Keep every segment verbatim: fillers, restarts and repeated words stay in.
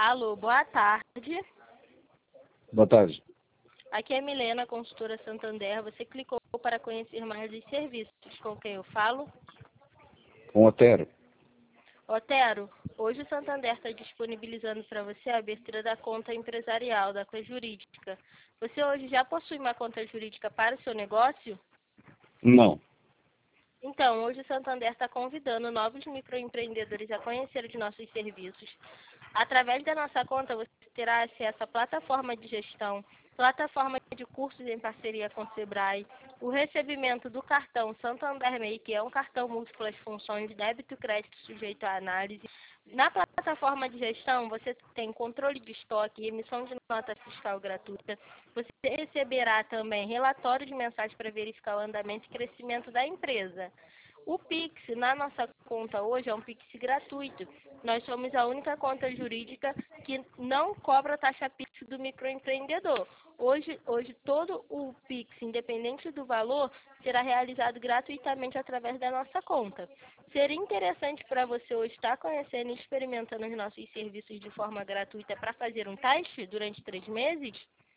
Alô, boa tarde. Boa tarde. Aqui é Milena, consultora Santander. Você clicou para conhecer mais dos serviços. Com quem eu falo? Com Otero. Otero, hoje o Santander está disponibilizando para você a abertura da conta empresarial, da conta jurídica. Você hoje já possui uma conta jurídica para o seu negócio? Não. Então, hoje o Santander está convidando novos microempreendedores a conhecer os nossos serviços. Através da nossa conta, você terá acesso à plataforma de gestão, plataforma de cursos em parceria com o Sebrae, o recebimento do cartão Santander M E I, que é um cartão múltiplas funções, débito e crédito sujeito à análise. Na plataforma de gestão, você tem controle de estoque, emissão de nota fiscal gratuita. Você receberá também relatórios mensais para verificar o andamento e crescimento da empresa. O Pix, na nossa conta hoje, é um Pix gratuito. Nós somos a única conta jurídica que não cobra taxa Pix do microempreendedor. Hoje, hoje todo o Pix, independente do valor, será realizado gratuitamente através da nossa conta. Seria interessante para você hoje estar conhecendo e experimentando os nossos serviços de forma gratuita para fazer um teste durante três meses?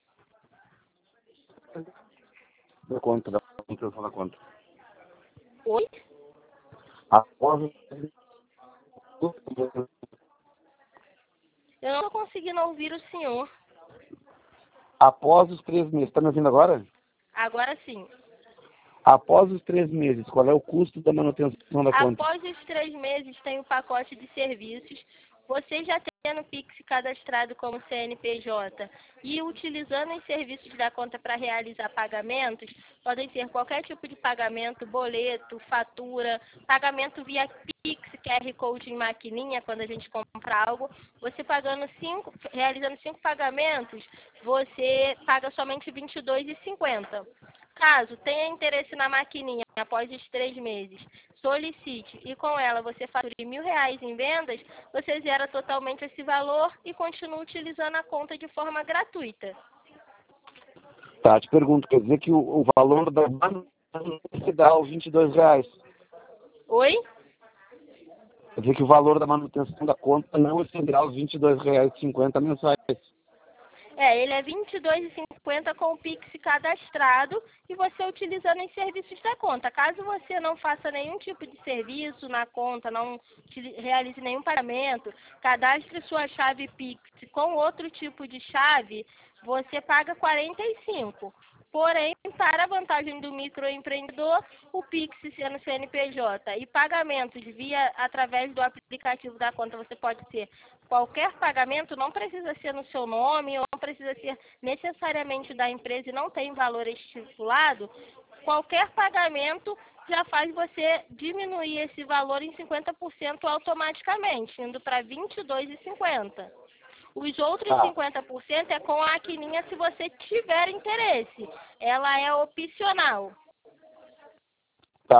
Da conta, da conta, da conta. Oi? Após... Eu não estou conseguindo ouvir o senhor. Após os três meses, está me ouvindo agora? Agora sim. Após os três meses, qual é o custo da manutenção da conta? Após os três meses, tem o pacote de serviços. Você já tendo o Pix cadastrado como C N P J e utilizando os serviços da conta para realizar pagamentos, podem ser qualquer tipo de pagamento, boleto, fatura, pagamento via Pix, Q R Code em maquininha, quando a gente compra algo. Você pagando cinco, realizando cinco pagamentos, você paga somente vinte e dois reais e cinquenta centavos. Caso tenha interesse na maquininha após os três meses, solicite e com ela você fature mil reais em vendas, você zera totalmente esse valor e continua utilizando a conta de forma gratuita. Tá, te pergunto, quer dizer que o, o valor da manutenção dá os vinte e dois reais? Oi? Quer dizer que o valor da manutenção da conta não excederá os vinte e dois reais e cinquenta mensais? É, ele é vinte e dois reais e cinquenta centavos com o Pix cadastrado e você utilizando os serviços da conta. Caso você não faça nenhum tipo de serviço na conta, não realize nenhum pagamento, cadastre sua chave Pix com outro tipo de chave, você paga quarenta e cinco reais. Porém, para a vantagem do microempreendedor, o Pix sendo C N P J e pagamentos via através do aplicativo da conta, você pode ser qualquer pagamento, não precisa ser no seu nome, ou não precisa ser necessariamente da empresa e não tem valor estipulado. Qualquer pagamento já faz você diminuir esse valor em cinquenta por cento automaticamente, indo para vinte e dois reais e cinquenta centavos. Os outros Ah. cinquenta por cento é com a maquininha se você tiver interesse. Ela é opcional. Tá.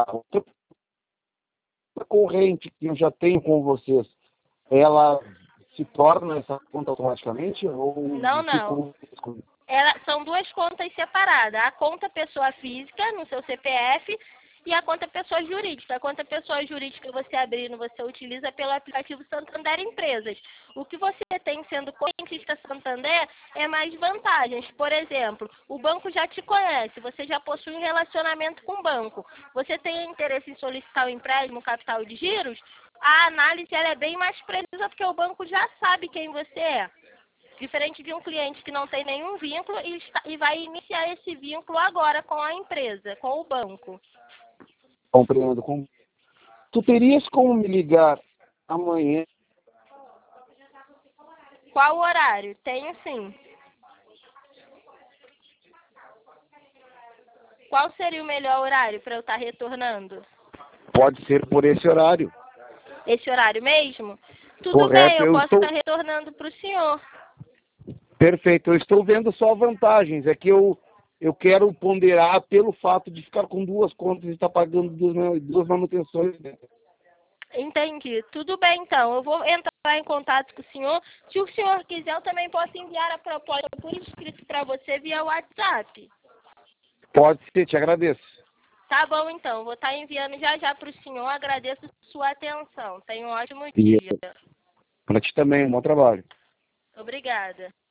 A corrente que eu já tenho com vocês, ela se torna essa conta automaticamente? Ou Não, não. Fico... Ela, são duas contas separadas. A conta pessoa física, no seu C P F, e a conta pessoa jurídica. A conta pessoa jurídica você abrindo, você utiliza pelo aplicativo Santander Empresas. O que você tem sendo correntista Santander é mais vantagens. Por exemplo, o banco já te conhece, você já possui um relacionamento com o banco. Você tem interesse em solicitar o empréstimo capital de giros? A análise ela é bem mais precisa porque o banco já sabe quem você é. Diferente de um cliente que não tem nenhum vínculo e, está, e vai iniciar esse vínculo agora com a empresa, com o banco. Compreendo. Com... Tu terias como me ligar amanhã? Qual horário? Tenho sim. Qual seria o melhor horário para eu estar retornando? Pode ser por esse horário. Esse horário mesmo? Tudo Correto, bem, eu, eu posso estou... estar retornando para o senhor. Perfeito, eu estou vendo só vantagens. É que eu, eu quero ponderar pelo fato de ficar com duas contas e estar pagando duas, duas manutenções. Entendi. Tudo bem, então. Eu vou entrar em contato com o senhor. Se o senhor quiser, eu também posso enviar a proposta por escrito para você via WhatsApp. Pode ser, te agradeço. Tá bom, então. Vou estar enviando já já para o senhor. Agradeço sua atenção. Tenha um ótimo dia. Para ti também, um bom trabalho. Obrigada.